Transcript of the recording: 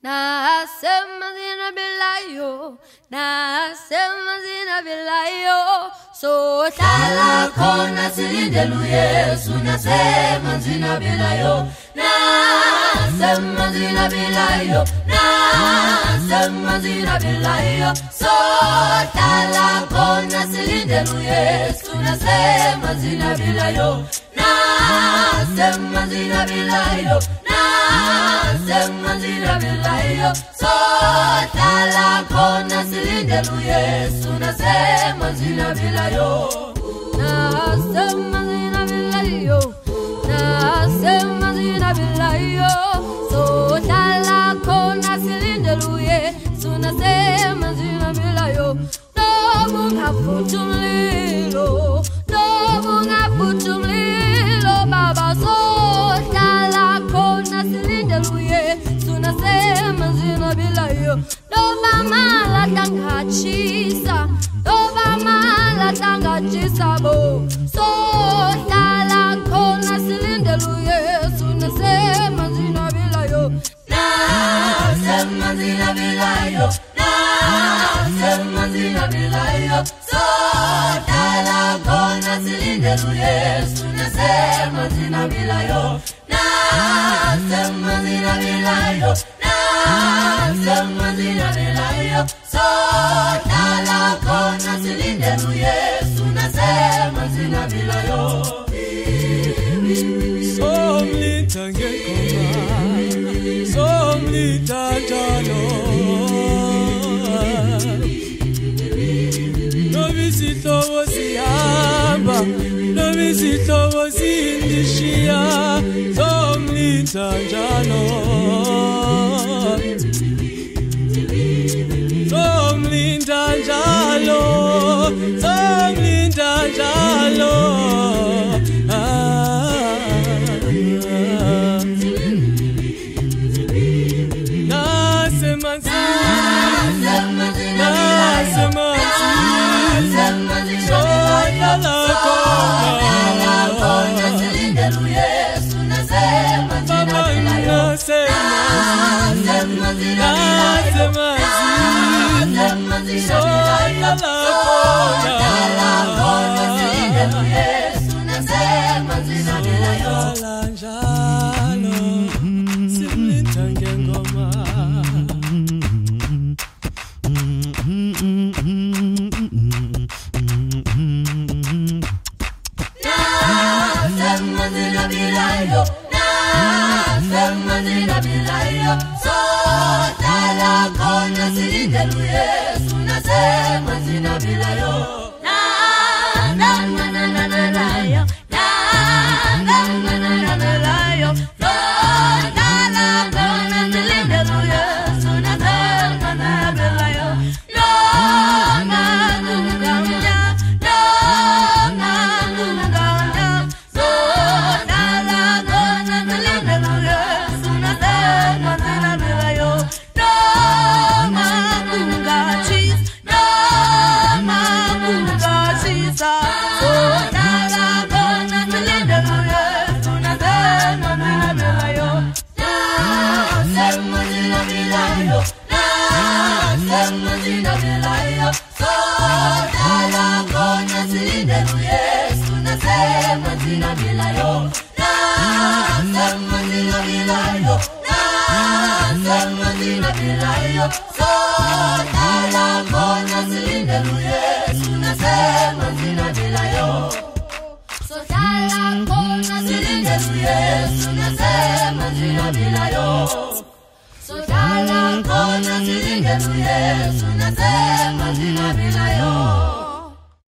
Nasema zina bilayo, nasema zina bilayo. So tala kona silindelu Yesu, nasema zina bilayo, nasema zina bilayo, nasema zina bilayo. So tala kona silindelu Yesu, nasema zina bilayo, nasema zina bilayo, nasema zina bilayo. So tala kona silindelu Yesu, nasema zina bilayo, nasema zina bilayo, nasema zina bilayo. So tala kona silindelu Yesu, nasema zina bilayo. No bunga futumlilo, no bunga futumlilo, Baba. So tala kona silindelu Yesu, nasema zina bilayo. No mama la tanga chisa, no mama la tanga chisa bo. So tala kona silindelu Yesu, nasema zina bilayo, nasema zina bilayo, nasema zina bilayo. So tala kona silindelu Yesu, nasema zina bilayo, nasema zina bilayo, nasema zina bilayo. So tala kona silindelu Yesu, nasema zina bilayo. So mlitange koma, so mlitajalo. No visito wosiamba, no visito wosindishia. So mlitajalo, so mlitajalo, so mlitajalo. So tala kona silindelu Yesu, nasema zina bilayo.